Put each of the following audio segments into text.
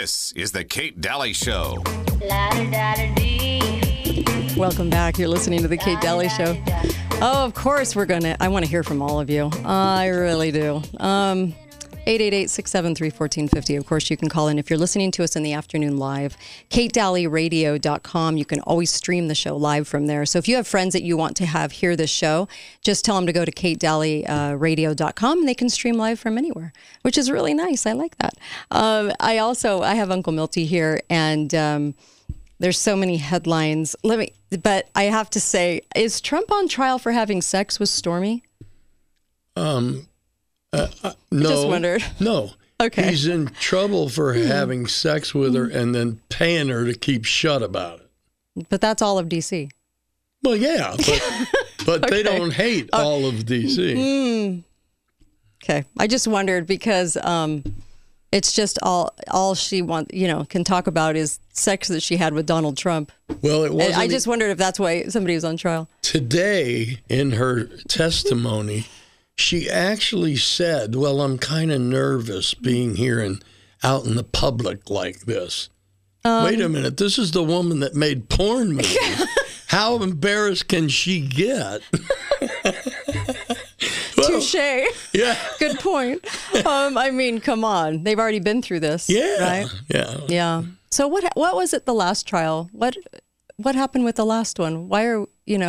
This is the Kate Daly Show. Welcome back. You're listening to the Kate Daly Show. Oh, of course I want to hear from all of you. I really do. 888-673-1450. Of course, you can call in if you're listening to us in the afternoon live. KateDalyRadio.com. You can always stream the show live from there. So if you have friends that you want to have hear this show, just tell them to go to KateDalyRadio.com and they can stream live from anywhere, which is really nice. I like that. I have Uncle Milty here, and there's so many headlines. But I have to say, is Trump on trial for having sex with Stormy? No. Just wondered. No. Okay. He's in trouble for having sex with her and then paying her to keep shut about it. But that's all of D.C. Well, yeah, but Okay. they don't hate all of D.C. Okay. I just wondered because it's just all she can talk about is sex that she had with Donald Trump. Well, it wasn't. I just wondered if that's why somebody was on trial. Today, in her testimony, she actually said, well, I'm kind of nervous being here and out in the public like this. Wait a minute. This is the woman that made porn movies. How embarrassed can she get? Touche. Yeah. Good point. I mean, come on. They've already been through this. Yeah. Right? Yeah. Yeah. So what was it the last trial? What happened with the last one? Why are,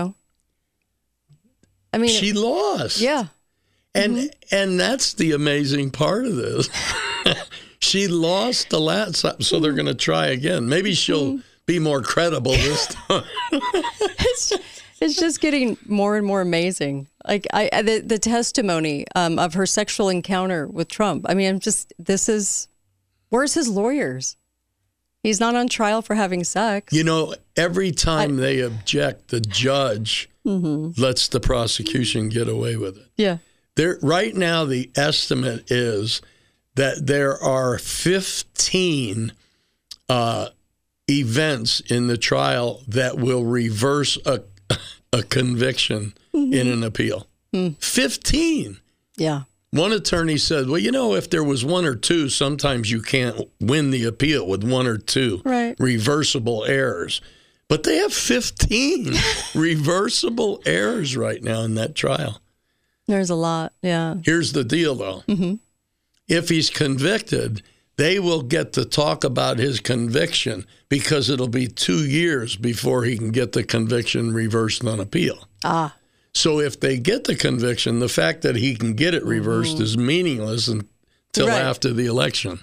I mean, She lost. Yeah. And that's the amazing part of this. She lost the last time, so they're going to try again. Maybe she'll be more credible this time. It's just getting more and more amazing. Like the testimony of her sexual encounter with Trump. I mean, where's his lawyers? He's not on trial for having sex. Every time they object, the judge lets the prosecution get away with it. Yeah. Right now, the estimate is that there are 15 events in the trial that will reverse a conviction in an appeal. 15. Yeah. One attorney said, well, if there was one or two, sometimes you can't win the appeal with one or two reversible errors. But they have 15 reversible errors right now in that trial. There's a lot, yeah. Here's the deal, though. If he's convicted, they will get to talk about his conviction because it'll be 2 years before he can get the conviction reversed on appeal. So if they get the conviction, the fact that he can get it reversed is meaningless until after the election.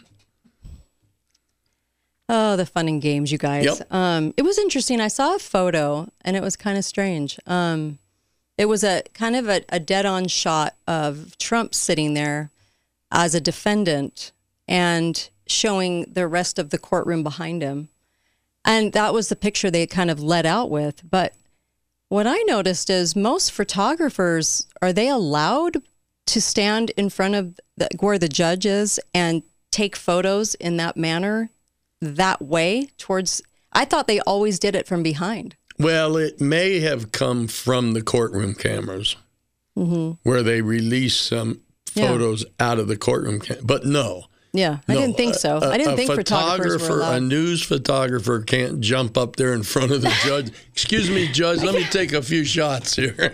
Oh, the fun and games, you guys. Yep. It was interesting. I saw a photo, and it was kind of strange. It was a kind of a dead-on shot of Trump sitting there as a defendant and showing the rest of the courtroom behind him. And that was the picture they kind of let out with. But what I noticed is most photographers, are they allowed to stand in front of where the judge is and take photos in that manner, that way towards... I thought they always did it from behind. Well, it may have come from the courtroom cameras where they release some photos out of the courtroom. But no. Yeah, I didn't think so. I didn't think photographers were allowed. A news photographer can't jump up there in front of the judge. Excuse me, Judge, let me take a few shots here.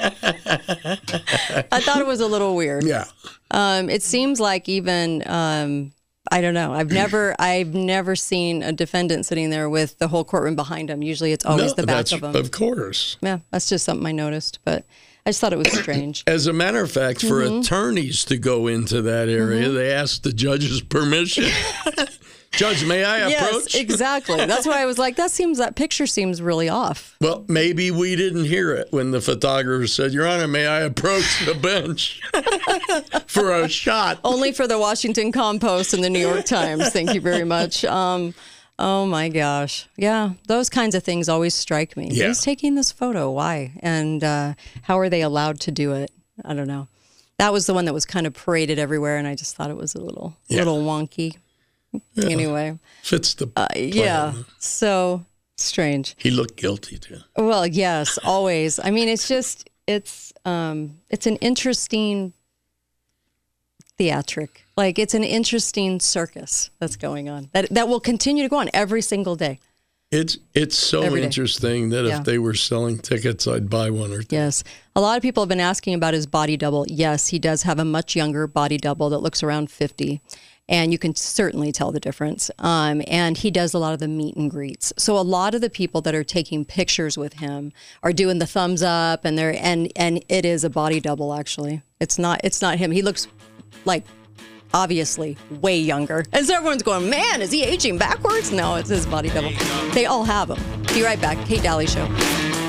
I thought it was a little weird. Yeah. It seems like even... I don't know. I've never seen a defendant sitting there with the whole courtroom behind him. Usually it's always the back of them. Of course. Yeah, that's just something I noticed, but I just thought it was strange. As a matter of fact, for attorneys to go into that area, they asked the judge's permission. Judge, may I approach? Yes, exactly. That's why I was like, that picture seems really off. Well, maybe we didn't hear it when the photographer said, Your Honor, may I approach the bench for a shot? Only for the Washington Compost and the New York Times. Thank you very much. Oh, my gosh. Yeah, those kinds of things always strike me. Yeah. Who's taking this photo? Why? And how are they allowed to do it? I don't know. That was the one that was kind of paraded everywhere, and I just thought it was a little wonky. Yeah. Anyway. Fits the plan. Yeah, so strange. He looked guilty, too. Well, yes, always. I mean, it's an interesting theatric. Like, it's an interesting circus that's going on that will continue to go on every single day. It's so interesting that if they were selling tickets, I'd buy one or two. Yes. A lot of people have been asking about his body double. Yes, he does have a much younger body double that looks around 50. And you can certainly tell the difference. And he does a lot of the meet and greets. So a lot of the people that are taking pictures with him are doing the thumbs up, and it is a body double, actually. It's not him. He looks like, obviously, way younger. And so everyone's going, man, is he aging backwards? No, it's his body double. They all have them. Be right back. Kate Daly Show.